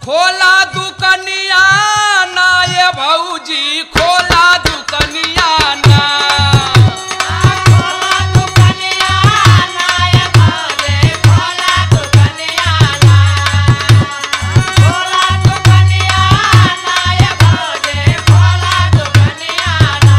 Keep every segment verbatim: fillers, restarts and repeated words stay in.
खोला दुकनिया ना ये भौजी खोला दुकनिया ना खोला दुकनिया ना ये भौजी खोला दुकनिया ना खोला दुकनिया ना ये भौजी खोला दुकनिया ना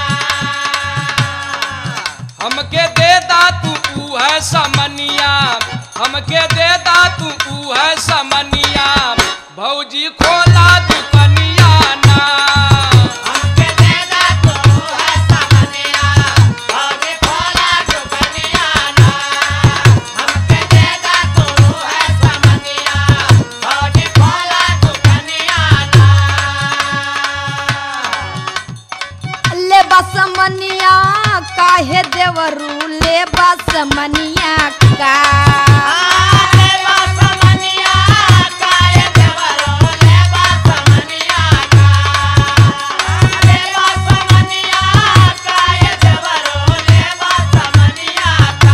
हमके दे दा तू ऊ है समनिया हमके दे दा तू ऊ है समनिया भौजी खोला दुकनिया ना हमके दे दा तू है समनिया भौजी खोला दुकनिया ना हमके दे दा तू है समनिया भौजी खोला दुकनिया ना ले बसमनिया काहे देवरू ले बसमनिया का ले बसमनिया काहे देवरू ले बसमनिया का ले बसमनिया काहे देवरू ले बसमनिया का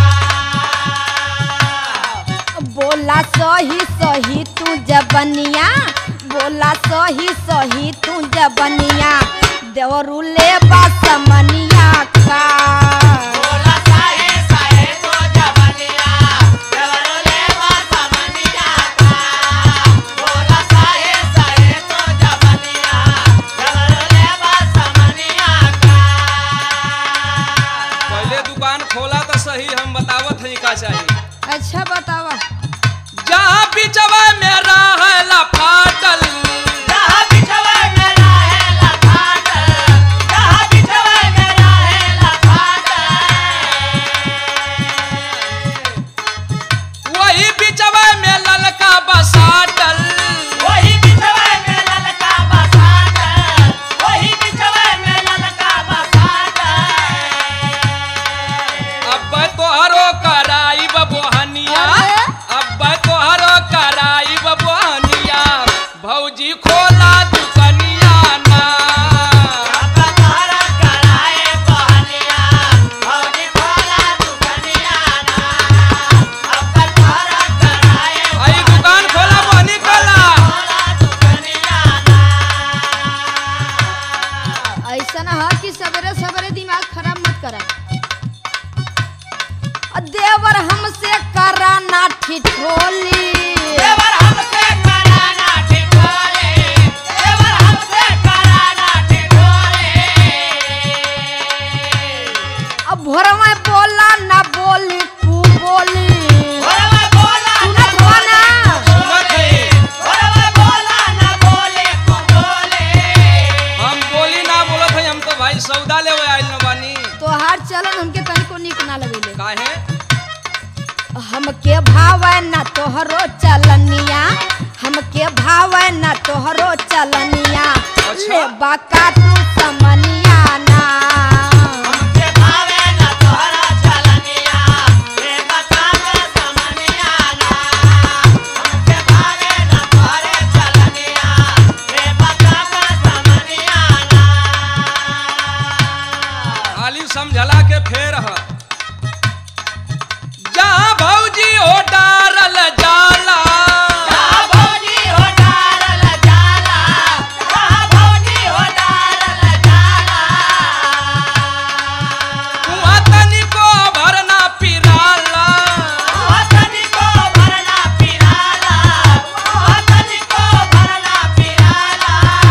बोला सही सही तू जबनिया बोला सही सही तू जबनिया देवरू ले बसमनिया का बोला साहे साहे तो जबनिया देवरू ले बसमनिया का बोला साहे साहे तो जबनिया देवरू ले बसमनिया का पहले दुकान खोला तो सही हम बतावत हई का चाहिए अच्छा बतावा जहाँ बिचवा में रहेला फाटल जहाँ बिछवा में रहेला फाटल जहाँ बिछवा में रहेला फाटल वही बिचवा में ललका बसाटल वही बिछवा में ललका बसाटल वही बिछवा में ललका बसाटल अब तोहरो कराई बबोहनिया अरे? अब तोहरो कराई बबोहनिया भौजी खोला दुकनिया ना अब तोहरा कराए बहनिया भौजी खोला दुकनिया ना अब तोहरा कराए आई दुकान खोला बहनी खोला खोला दुकनिया ना ऐसा ना है कि सवेरे सवेरे दिमाग खराब मत करा अ देवर हमसे करा ना ठिठोली देवर हमसे कराना ठिठोले देवर हमसे कराना ठिठोले अब भोरवा बोला ना बोली तू बोली भोरवा बोला सुनत हुआ ना सुनत है भोरवा बोला ना बोले तू बोले हम बोली ना बोलत हई हम तो भाई सौदा लेवे आइल न बानी तोहार चलन हमके कहीं को निक ना लगेले काहे हमके भावे ना तोहरो चलनिया हमके भावे ना तोहरो चलनिया अच्छा। ले बाका तू समनिया ना हमके भावे ना तोहरा चलनिया रे बतावे समनिया ना हमके भावे ना तोहरे चलनिया रे बतावे समनिया ना खाली समझला के फेर ह जहाँ भौजी हो डारल जाला जहाँ भौजी हो डारल जाला जहाँ भौजी हो डारल जाला वहाँ तनिको भरना पिराला वतनी को भरना पिराला वतनी को भरना पिराला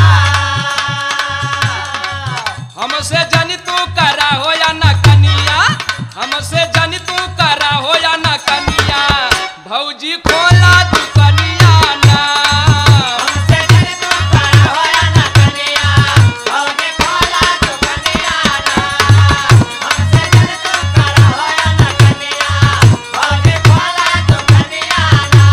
हमसे जनी तू करा हो या न कनिया हमसे जनी तू करा हो या न कनिया भौजी खोला दुकनिया ना हमसे जन तू करा होया ना कनिया भौजी खोला दुकनिया ना हमसे जन तू करा होया ना कनिया भौजी खोला दुकनिया ना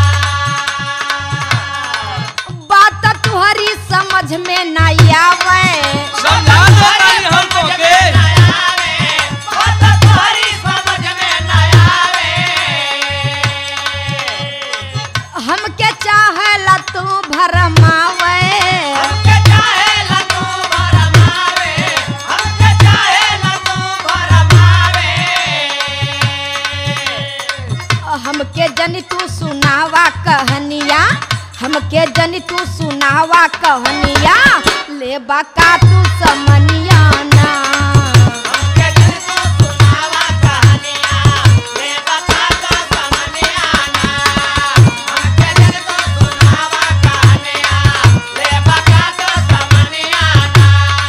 बात तुहरी समझ में ना आवे समझा देतानी हम तो के हमके चाहेला तू भरमावे हमके जनी तू सुनावा कहनिया हमके जनी तनी तू सुनावा कहनिया ले बका तू समनिया ना हमके दिल को सुनावा कहानियां ले बता तो समनिया ना हमके दिल को सुनावा कहानियां ले बता तो समनिया ना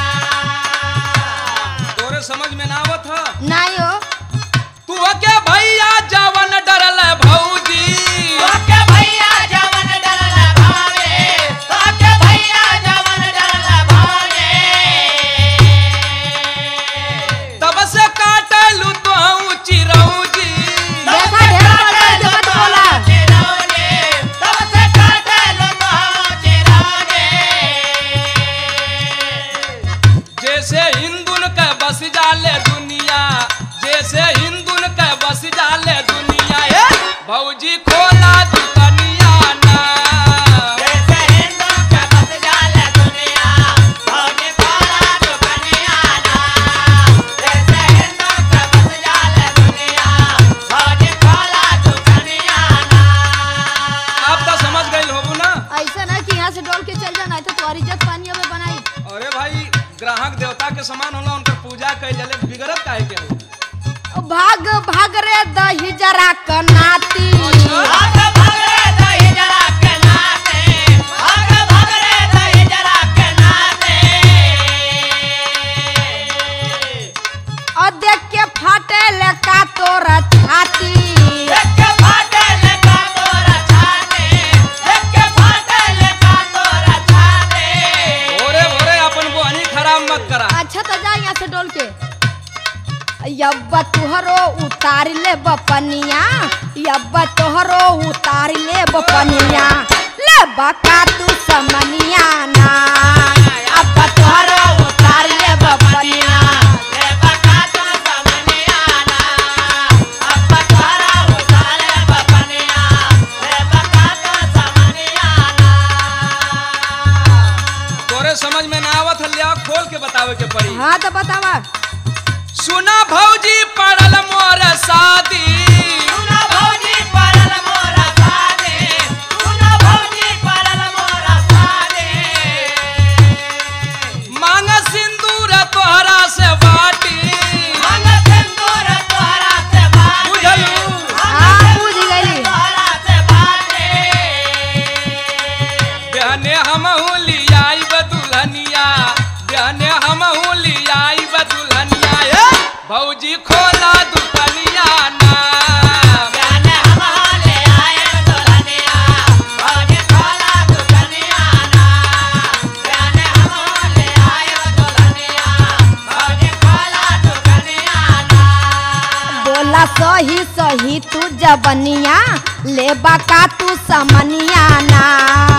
तोरे समझ में ना आवत ह नहीं हो तू के भैया जवन डरल भौजी ओके भैया जवन डरल भावे ओके भैया जवन डरल भावे तब से काटलू तो चिरौजी देखा ढेर बोलता है, जो मत बोला। चिरौने तब से काटे लो तो चिरौने जैसे हिंदुन के बस जाले दुनिया जैसे हिंदुन के बस जाले दुनिया हे भौजी खोला दुकनिया ना जैसे हिंदू के बस जाले दुनिया भौजी खोला दुकनिया ना जैसे हिंदू के बस जाले दुनिया भौजी खोला दुकनिया ना आप तो समझ गए होबू ना। ऐसा ना कि यहाँ से डोल के चल जाना है तो तुम्हारी इज्जत पानियों में बनाई। अरे भाई ग्राहक देवता के समान होला उनकर पूजा कइल जाले बिगड़त काहे के हो भाग भाग रे दही जरा कनाती भाग भाग रे दही जरा के नाते भाग भाग रे दही जरा के नाते और देख के फाटे ले का तोरा छाती देख के फाटे ले का तोरा छाते देख के फाटे ले का तोरा छाते भोरे भोरे अपन बोहनी खराब मत करा। अच्छा तो जा यहाँ से डोल के यब्बा तुहरो उतार ले बपनिया यब्बा तुहरो उतार ले बपनिया ले बका तू समनिया ना अब्बा तुहरो उतार ले बपनिया ले बका तो समनिया ना अब तारा उतारे बपनिया ले बका तो समनिया ना तोरे समझ में ना आवत हलिया खोल के बतावे के पड़ी। हाँ तो बतावा सुना भौजी पड़ल मोर शादी सुना भौजी परल मोरा सादे सुना भौजी परल मोरा सादे मांग सिंदूर तोहरा से बाटी मन सिंदूर तोहरा से बाटे बुझलू हाँ बुझ गई तोहरा से बाटे बहने हमहू लियाई दुल्हनिया बहने हमहू लियाई दुल्हनिया हे भौजी खोला दुकनिया ना गाने हम ले आए दुल्हनिया भौजी खोला दुकनिया ना गाने हम ले आए दुल्हनिया भौजी खोला दुकनिया ना बोला सही सही तू जबनिया ले बका तू समनिया ना